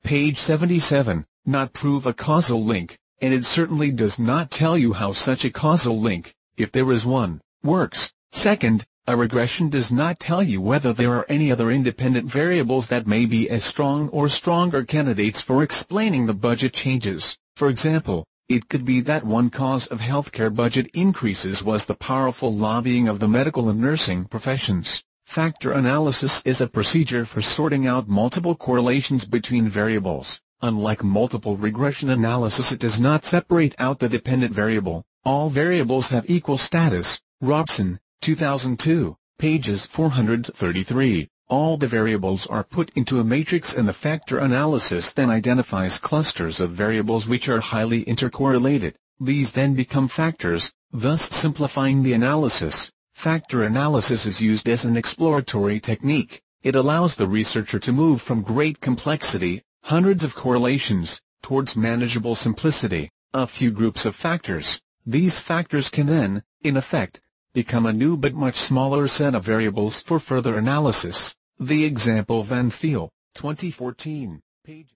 page 77, not prove a causal link, and it certainly does not tell you how such a causal link, if there is one, works. Second, a regression does not tell you whether there are any other independent variables that may be as strong or stronger candidates for explaining the budget changes. For example, it could be that one cause of healthcare budget increases was the powerful lobbying of the medical and nursing professions. Factor analysis is a procedure for sorting out multiple correlations between variables. Unlike multiple regression analysis, it does not separate out the dependent variable. All variables have equal status. Robson, 2002, pages 433. All the variables are put into a matrix and the factor analysis then identifies clusters of variables which are highly intercorrelated. These then become factors, thus simplifying the analysis. Factor analysis is used as an exploratory technique. It allows the researcher to move from great complexity, hundreds of correlations, towards manageable simplicity, a few groups of factors. These factors can then, in effect, become a new but much smaller set of variables for further analysis. The example Van Thiel, 2014, page